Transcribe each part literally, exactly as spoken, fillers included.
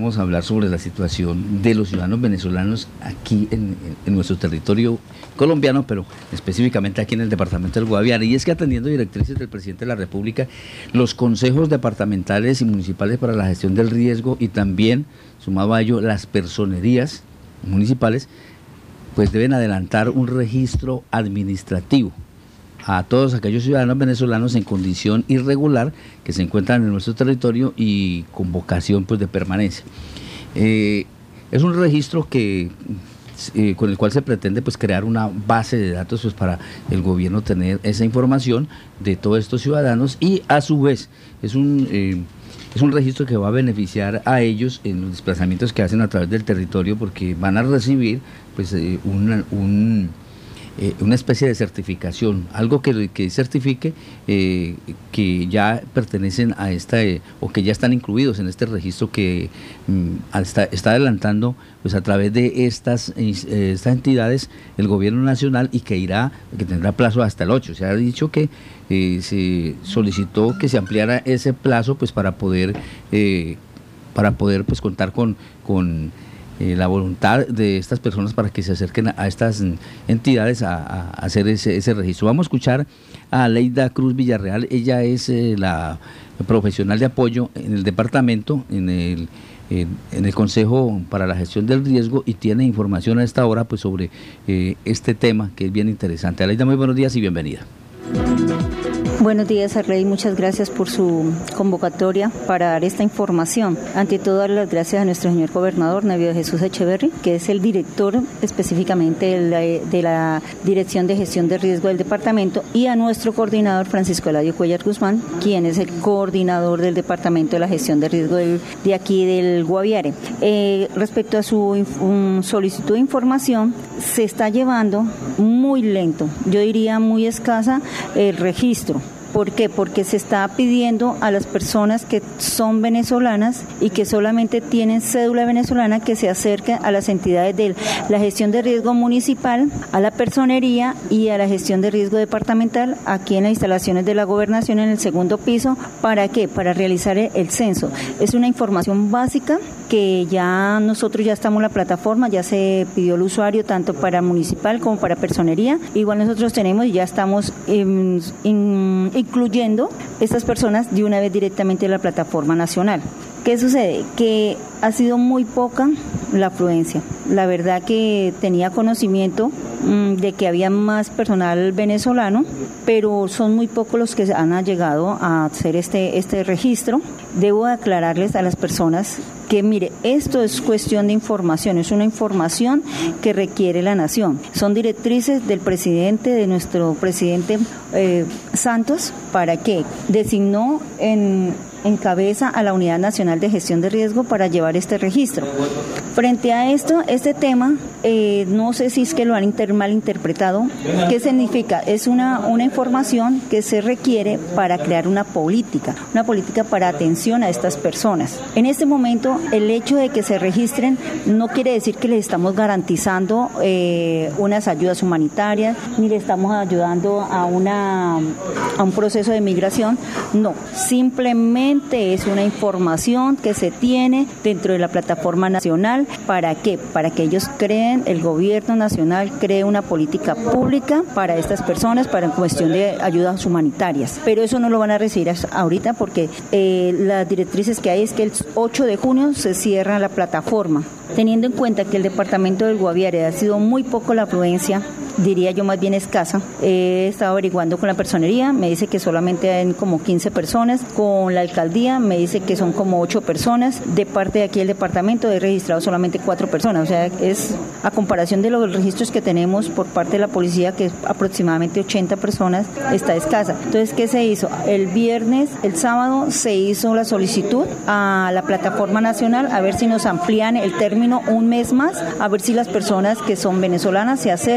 vamos a hablar sobre la situación de los ciudadanos venezolanos aquí en, en nuestro territorio colombiano, pero específicamente aquí en el departamento del Guaviare. Y es que, atendiendo directrices del presidente de la República, los consejos departamentales y municipales para la gestión del riesgo, y también, sumado a ello, las personerías municipales, pues deben adelantar un registro administrativo a todos aquellos ciudadanos venezolanos en condición irregular que se encuentran en nuestro territorio y con vocación, pues, de permanencia. Eh, es un registro que eh, con el cual se pretende, pues, crear una base de datos, pues, para el gobierno tener esa información de todos estos ciudadanos, y a su vez es un eh, es un registro que va a beneficiar a ellos en los desplazamientos que hacen a través del territorio, porque van a recibir, pues, eh, una, un Eh, una especie de certificación, algo que, que certifique eh, que ya pertenecen a esta, eh, o que ya están incluidos en este registro que mm, está, está adelantando, pues, a través de estas, eh, estas entidades el gobierno nacional, y que irá, que tendrá plazo hasta el ocho. Se ha dicho que eh, se solicitó que se ampliara ese plazo, pues, para poder, eh, para poder pues, contar con, con Eh, la voluntad de estas personas para que se acerquen a, a estas entidades a, a hacer ese, ese registro. Vamos a escuchar a Leida Cruz Villarreal. Ella es eh, la profesional de apoyo en el departamento, en el, en, en el Consejo para la Gestión del Riesgo, y tiene información a esta hora, pues, sobre eh, este tema, que es bien interesante. Leida, muy buenos días y bienvenida. Buenos días, Arley, muchas gracias por su convocatoria para dar esta información. Ante todo, dar las gracias a nuestro señor gobernador, Nevio de Jesús Echeverry, que es el director específicamente de la, de la Dirección de Gestión de Riesgo del departamento, y a nuestro coordinador, Francisco Eladio Cuellar Guzmán, quien es el coordinador del Departamento de la Gestión de Riesgo del, de aquí del Guaviare. Eh, respecto a su um, solicitud de información, se está llevando muy lento, yo diría muy escasa, el registro. ¿Por qué? Porque se está pidiendo a las personas que son venezolanas y que solamente tienen cédula venezolana que se acerquen a las entidades de la gestión de riesgo municipal, a la personería y a la gestión de riesgo departamental, aquí en las instalaciones de la gobernación en el segundo piso. ¿Para qué? Para realizar el censo. Es una información básica que ya nosotros ya estamos en la plataforma, ya se pidió el usuario tanto para municipal como para personería. Igual nosotros tenemos y ya estamos en, en, incluyendo estas personas de una vez directamente en la plataforma nacional. ¿Qué sucede? Que ha sido muy poca la afluencia. La verdad que tenía conocimiento mmm, de que había más personal venezolano, pero son muy pocos los que han llegado a hacer este, este registro. Debo aclararles a las personas que, mire, esto es cuestión de información, es una información que requiere la nación. Son directrices del presidente, de nuestro presidente eh, Santos, ¿para qué? Designó en, en cabeza a la Unidad Nacional de Gestión de Riesgo para llevar este registro. Frente a esto, este tema, eh, no sé si es que lo han inter, mal interpretado. ¿Qué significa? Es una, una información que se requiere para crear una política, una política para atención a estas personas. En este momento, el hecho de que se registren no quiere decir que les estamos garantizando eh, unas ayudas humanitarias, ni le estamos ayudando a, una, a un proceso de migración. No, simplemente es una información que se tiene dentro de la plataforma nacional. ¿Para qué? Para que ellos creen, el gobierno nacional cree una política pública para estas personas, para en cuestión de ayudas humanitarias. Pero eso no lo van a recibir ahorita porque eh, las directrices que hay es que el ocho de junio se cierra la plataforma. Teniendo en cuenta que el departamento del Guaviare ha sido muy poco la afluencia, diría yo más bien escasa. He estado averiguando con la personería, me dice que solamente hay como quince personas, con la alcaldía me dice que son como ocho personas, de parte de aquí del departamento he registrado solamente cuatro personas, o sea, es a comparación de los registros que tenemos por parte de la policía, que es aproximadamente ochenta personas, está escasa. Entonces, ¿qué se hizo? El viernes, el sábado se hizo la solicitud a la plataforma nacional a ver si nos amplían el término un mes más, a ver si las personas que son venezolanas se acercan para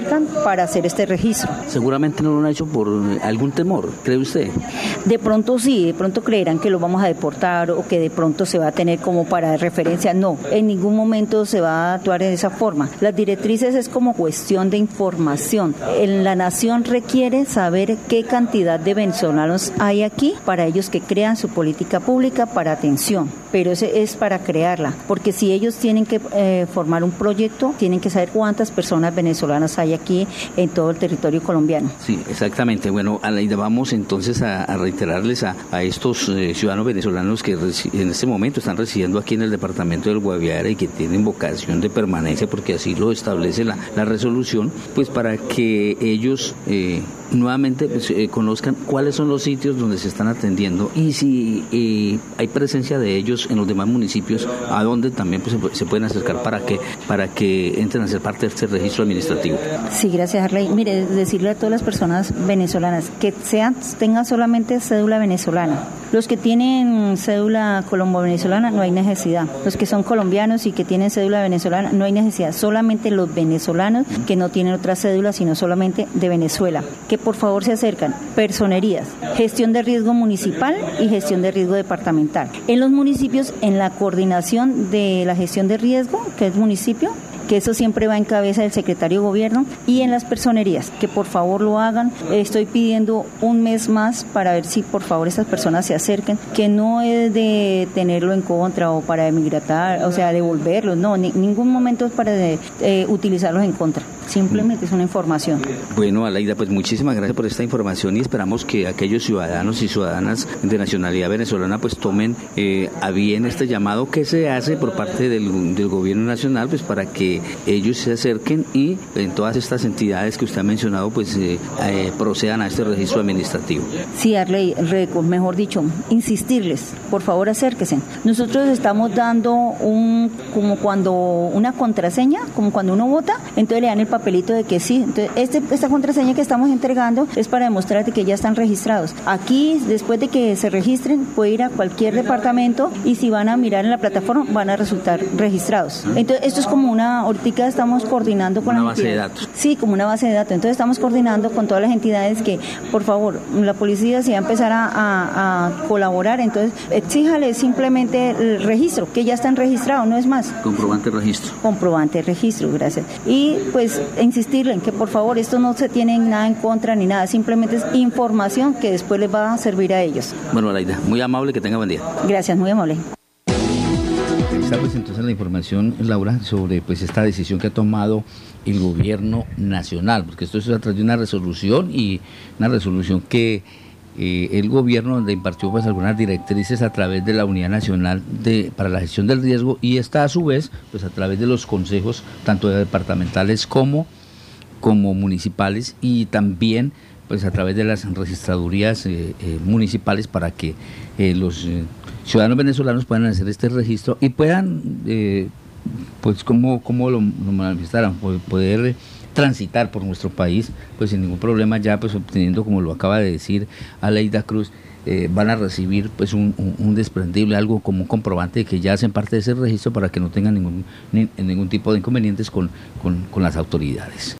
para hacer este registro. Seguramente no lo han hecho por algún temor, ¿cree usted? De pronto sí, de pronto creerán que lo vamos a deportar o que de pronto se va a tener como para referencia. No, en ningún momento se va a actuar de esa forma. Las directrices es como cuestión de información. En la nación requiere saber qué cantidad de venezolanos hay aquí para ellos que crean su política pública para atención, pero ese es para crearla, porque si ellos tienen que eh, formar un proyecto, tienen que saber cuántas personas venezolanas hay aquí en todo el territorio colombiano. Sí, exactamente. Bueno, Aleida, vamos entonces a, a reiterarles a, a estos eh, ciudadanos venezolanos que en este momento están residiendo aquí en el departamento del Guaviare y que tienen vocación de permanencia, porque así lo establece la, la resolución, pues para que ellos eh, nuevamente pues, eh, conozcan cuáles son los sitios donde se están atendiendo y si eh, hay presencia de ellos en los demás municipios, a donde también pues, se, se pueden acercar para que para que entren a ser parte de este registro administrativo. Sí, gracias, Harley. Mire, decirle a todas las personas venezolanas que sean, tengan solamente cédula venezolana. Los que tienen cédula colombo-venezolana no hay necesidad. Los que son colombianos y que tienen cédula venezolana no hay necesidad. Solamente los venezolanos que no tienen otra cédula, sino solamente de Venezuela. Que por favor se acercan. Personerías, gestión de riesgo municipal y gestión de riesgo departamental. En los municipios, en la coordinación de la gestión de riesgo, que es municipio, que eso siempre va en cabeza del secretario de gobierno, y en las personerías, que por favor lo hagan. Estoy pidiendo un mes más para ver si por favor estas personas se acerquen, que no es de tenerlo en contra o para emigratar, o sea, devolverlos, no, ni, ningún momento es para de, eh, utilizarlos en contra. Simplemente es una información. Bueno, Aleida, pues muchísimas gracias por esta información y esperamos que aquellos ciudadanos y ciudadanas de nacionalidad venezolana pues tomen eh, a bien este llamado que se hace por parte del, del gobierno nacional, pues para que ellos se acerquen y en todas estas entidades que usted ha mencionado pues eh, eh, procedan a este registro administrativo. Sí, Arley, mejor dicho, insistirles, por favor acérquense. Nosotros estamos dando un como cuando una contraseña, como cuando uno vota, entonces le dan el papelito de que sí. Entonces, este, esta contraseña que estamos entregando es para demostrarte que ya están registrados. Aquí, después de que se registren, puede ir a cualquier departamento y si van a mirar en la plataforma, van a resultar registrados. Entonces, esto es como una, ahorita estamos coordinando con una las base entidades. de datos. Sí, como una base de datos. Entonces, estamos coordinando con todas las entidades que, por favor, la policía si va a empezar a, a, a colaborar, entonces, exíjale simplemente el registro, que ya están registrados, no es más. Comprobante de registro. Comprobante de registro, gracias. Y, pues, insistirle en que por favor esto no se tiene nada en contra ni nada, simplemente es información que después les va a servir a ellos. Bueno, Aleida, muy amable, que tenga buen día. Gracias, muy amable. Esta pues entonces la información, Laura, sobre pues esta decisión que ha tomado el gobierno nacional, porque esto es a través de una resolución y una resolución que eh, el gobierno donde impartió pues algunas directrices a través de la Unidad Nacional de para la Gestión del Riesgo y esta a su vez pues a través de los consejos tanto departamentales como como municipales y también pues a través de las registradurías eh, eh, municipales para que eh, los eh, ciudadanos venezolanos puedan hacer este registro y puedan eh, pues como, como lo, lo manifestaron, poder transitar por nuestro país pues sin ningún problema, ya pues obteniendo, como lo acaba de decir Aleida Cruz, eh, van a recibir pues un, un, un desprendible, algo como un comprobante de que ya hacen parte de ese registro para que no tengan ningún, ni, ningún tipo de inconvenientes con, con, con las autoridades.